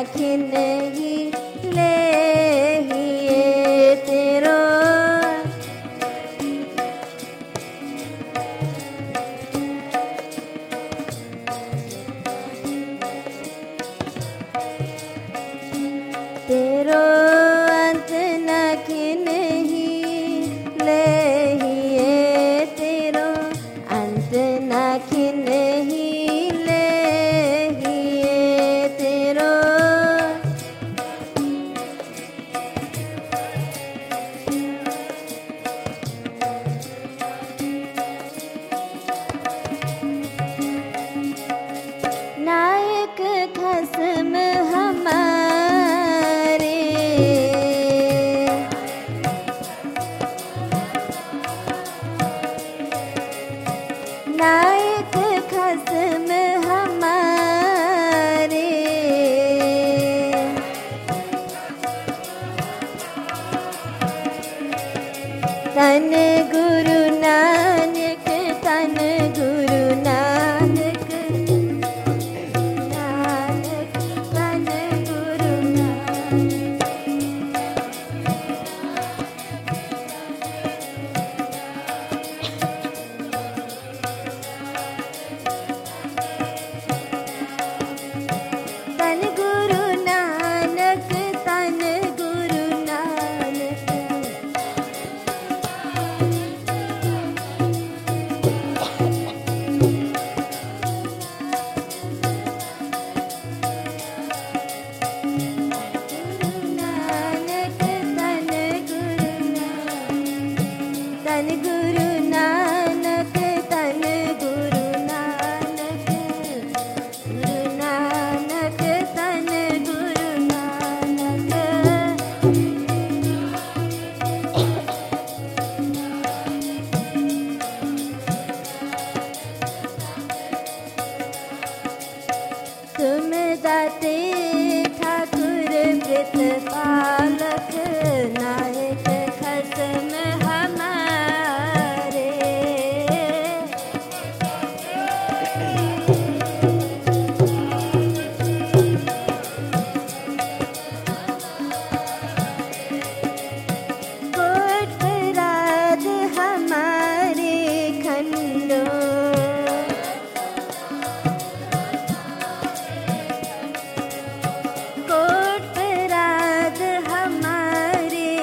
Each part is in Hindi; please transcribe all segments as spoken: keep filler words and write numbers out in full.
नाखिन ही ले हिए तेरो तेरो अंत नाखिन ही ले हिए तेरो अंत नाखिन ही ले हिए तेरो नायक खसम हमारे नायक खसम हमारे तन गुरु नानक तन गुरु नानक नानक तन गुरु नानक तन गुरु नानक तन गुरु नानक नानक तन गुरु नानक तन गुरु नानक गुरु नानक तन गुरु नानक तुम दाते ठाकुर वृत पालक नायक खसम हमारे कोट राज हमारे खंडो कोट राज हमारे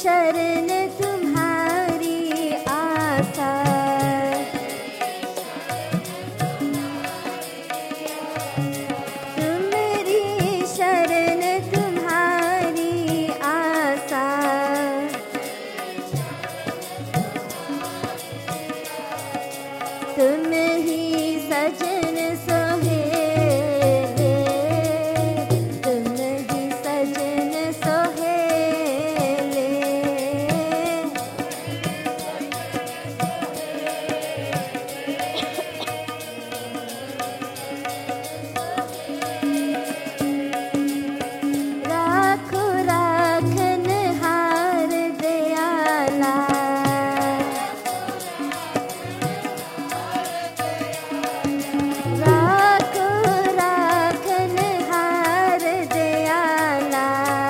शरण तुम्हारी आशा, तुम्हारी शरण तुम्हारी आशा, तुम ही सजन सोहेले, तुम ही सजन सोहेले। राखो राखन हार दयाला, राखो राखन हार दयाला,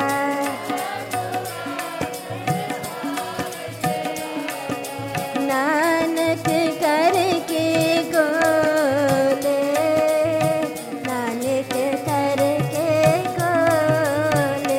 नानक करके गोले, नानक करके गोले।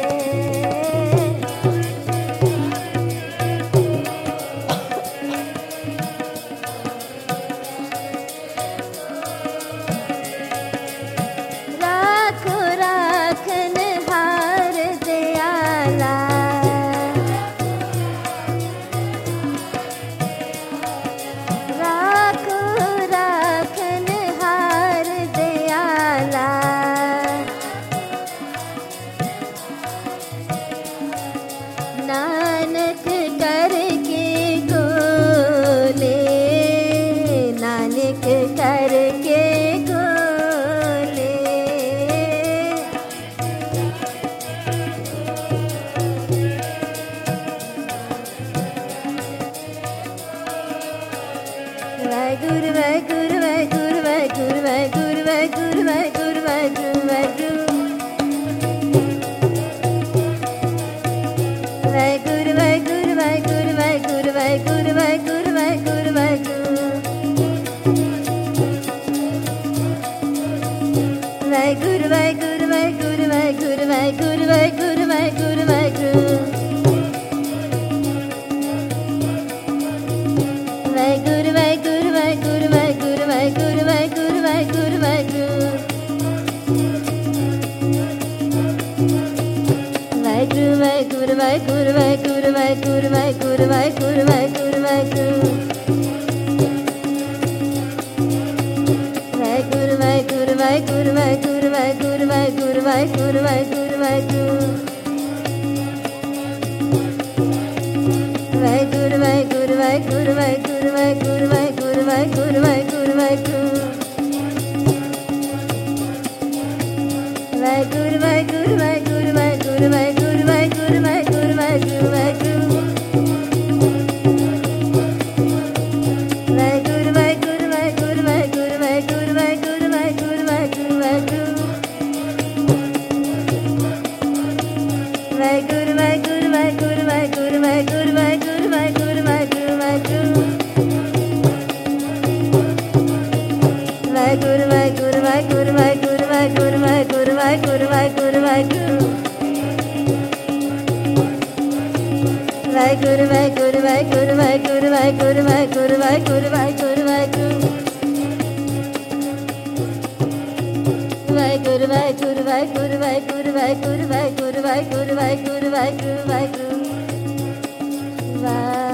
राखो राखन हार दयाला, राखो राखन हार दयाला, नानक करके गोले, नानक करके गोले। वाहेगुरु वाहेगुरु वाहेगुरु वाहेगुरु वाहेगुरु वाहेगुरु वाहेगुरु वाहेगुरु वाहेगुरु। वाहेगुरु वाहेगुरु वाहेगुरु वाहेगुरु वाहेगुरु वाहेगुरु वाहेगुरु वाहेगुरु। वाहेगुरु वाहेगुरु वाहेगुरु वाहेगुरु वाहेगुरु वाहेगुरु वाहेगुरु वाहेगुरु। वाहेगुरु वाहेगुरु वाहेगुरु वाहेगुरु वाहेगुरु वाहेगुरु वाहेगुरु वाहेगुरु। वाहेगुरु वाहेगुरु वाहेगुरु वाहेगुरु वाहेगुरु वाहेगुरु वाहेगुरु वाहेगुरु वाहेगुरु। वाहेगुरु वाहेगुरु वाहेगुरु वाहेगुरु वाहेगुरु वाहेगुरु वाहेगुरु वाहेगुरु वाहेगुरु। वाहेगुरु वाहेगुरु वाहेगुरु वाहेगुरु वाहेगुरु वाहेगुरु वाहेगुरु वाहेगुरु वाहेगुरु। वाहेगुरु वाहेगुरु वाहेगुरु वाहेगुरु वाहेगुरु वाहेगुरु वाहेगुरु वाहेगुरु वाहेगुरु। वाहेगुरु वाहेगुरु वाहेगुरु वाहेगुरु वाहेगुरु वाहेगुरु वाहेगुरु वाहेगुरु वाहेगुरु। वाहेगुरु वाहेगुरु वाहेगुरु वाहेगुरु वाहेगुरु वाहेगुरु वाहेगुरु वाहेगुरु वाहेगुरु। वाहेगुरु वाहेगुरु वाहेगुरु वाहेगुरु वाहेगुरु वाहेगुरु वाहेगुरु वाहेगुरु वाहेगुरु। वाहेगुरु वाहेगुरु वाहेगुरु वाहेगुरु वाहेगुरु वाहेगुरु वाहेगुरु वाहेगुरु वाहेगुरु। वाहेगुरु वाहेगुरु वाहेगुरु वाहेगुरु वाहेगुरु वाहेगुरु वाहेगुरु वाहेगुरु वाहेगुरु वाहेगुरु। वाह